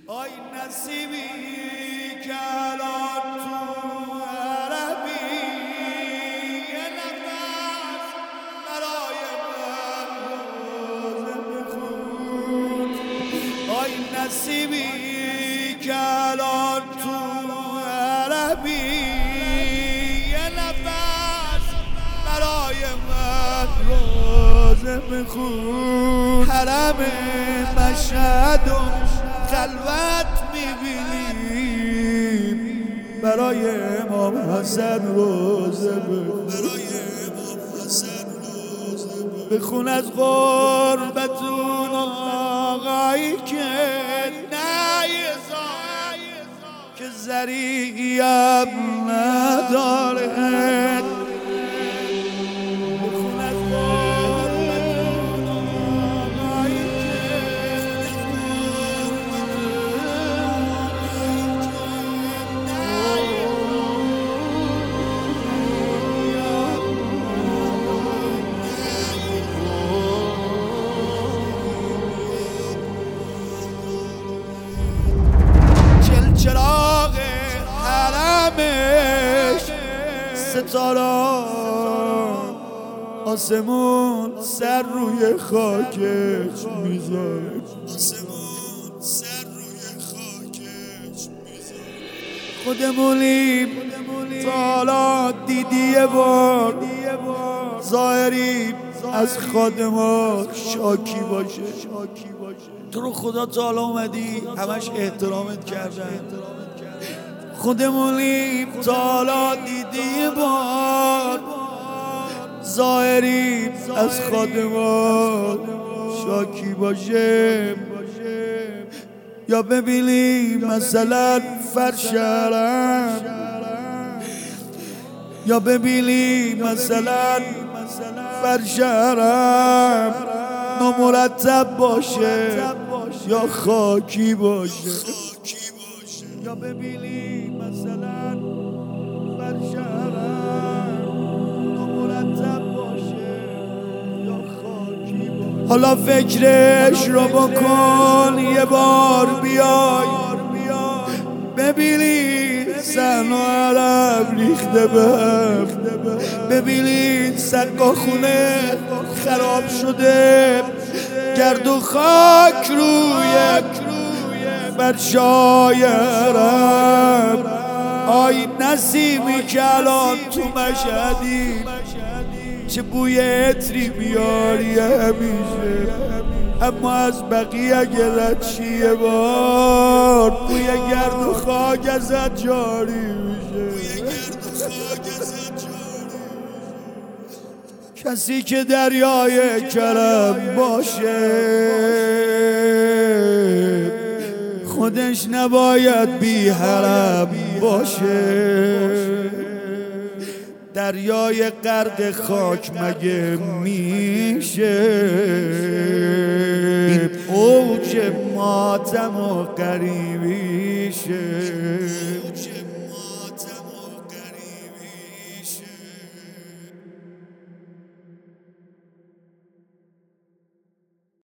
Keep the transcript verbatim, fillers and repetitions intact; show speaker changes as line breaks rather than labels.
آی نصیبی که الان تو عربی یه نفس برای من روزه بخون. آی نصیبی که الان تو عربی یه نفس برای من روزه بخون. حرم مشهد و خلوت میبینیم برای امام حسن روزه بخون. از غربتون آقایی که نیزای که ذریعیم نداره. بخون از غربتون آقایی چراغ حرمش ستاران آسمون سر روی خاکش میذاره. خودمونیم تا حالا دیدی یه بار ظاهری از خادما شاکی باشه. تو رو خدا تا حالا اومدی همش احترامت کردن. خودمونیم تا حالا دیدی یه بار ظاهری از خادما شاکی باشه. یا ببینیم مثلا فرشرم، یا ببینیم مثلا فرشرم نامرتب باشه یا خاکی باشه. یا ببینیم مثلا فرشرم نامرتب باشه یا خاکی باشه. حالا فکرش رو بکن یه بار بیای ببینید صحن و عرب ریخته بهم. ببینید سقا خونه خراب شده، گرد و خاک روی فرشای عرب. آی نسیمی که الان تو مشهدی چه بوی عطری میاری همیشه، اما از بقیه اگه رد شی یه بار بوی گرد و خاک ازت جاری میشه. کسی که دریای کرم باشه خودش نباید بی حرم باشه. دریای غرق خاک مگه میشه این اوج ماتم و غریبیشه.